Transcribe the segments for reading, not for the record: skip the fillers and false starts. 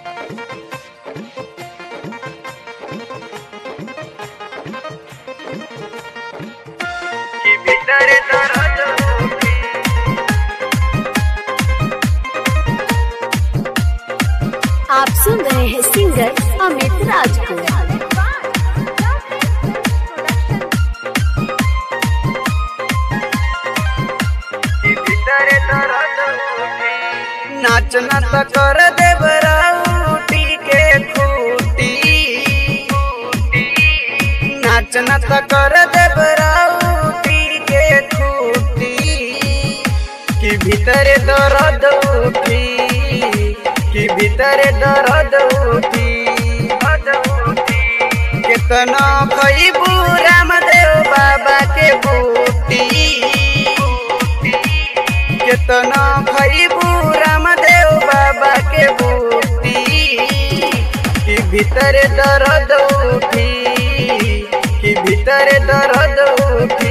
कि भीतर दर्द उठी। आप सुन रहे हैं सिंगर अमित राज को। कि भीतर दर्द उठी। नाचना तो कर देवरा उठी के खूटी। नाचना तो कर देवरा उठी के खूटी। कि भीतर दर्द उठी। कि भीतर दर्द उठी। कितना खइबू रामदेव बाबा के बूटी। कितना खइबू रामदेव बाबा के बूटी। कि भीतर दर्द उठी। कि भीतर दर्द उठी।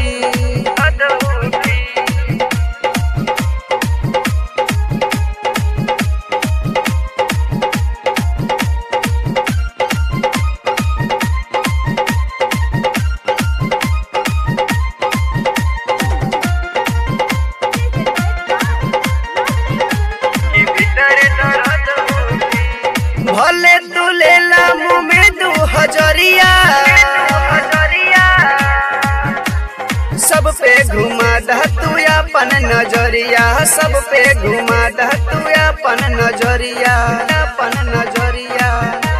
भले तू लेला मुँह में 2000 सब पे घुमा दह तू अपन नजरिया। सब पे घुमा दह तू अपन नजरिया। अपन नजरिया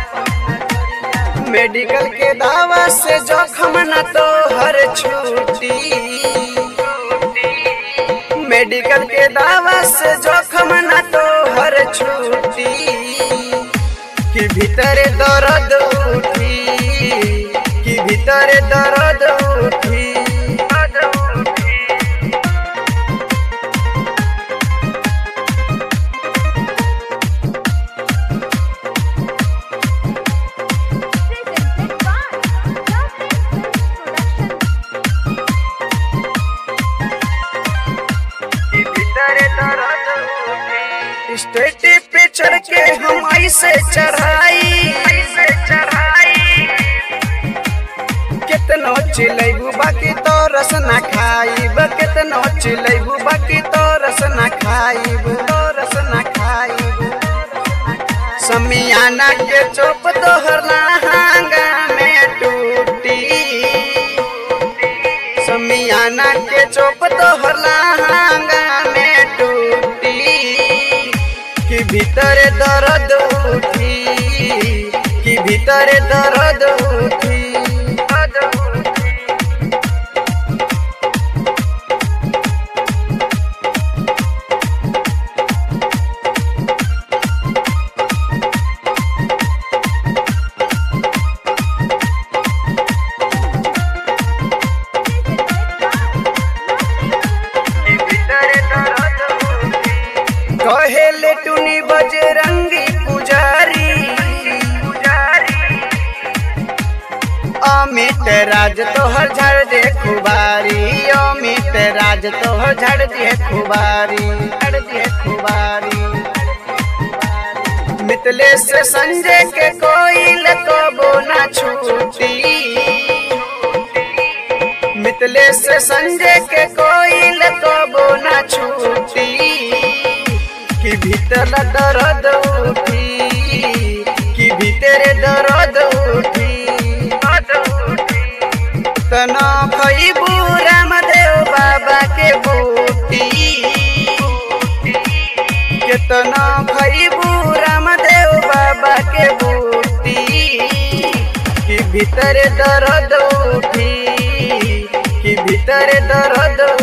मेडिकल के दावा से जोखम न तो हर छूटी। मेडिकल के दावा से जोखम न तो हर छूटी। कि भीतर दर्द उठी। कि भीतर दर्द उठी। कि भीतर दर्द उठी। स्टेज पे चढ़ के हम ऐसे चढ़ाई। कितनो चिलैबू बाकी तो रस न खाइब। कितनो चिलैबू बाकी तो रस न खाइब। तो रस न खाइब। समियाना के चोप तोहर लहंगा में टूटी। समियाना के चोप तोहर लहंगा में टूटी। कि भीतर दर्द उठी। कि भीतर दर्द उठी। कहेले टुनी बजरंगी पुजारी। अमित राज तोहर झड़ दे खुबारी। अमित राज तोहर झड़ दे खुबारी। झड़ दे खुबारी। मिथिलेश संजय के कोई कबो न छूटी। मिथिलेश संजय के कोई कबो न छूटी। कि भीतर दर्द उठी। कि भीतर दर्द उठी। तना खइबू रामदेव बाबा के बूटी। कितना खइबू रामदेव बाबा के बूटी। कि भीतर दर्द उठी। कि भीतर दर्द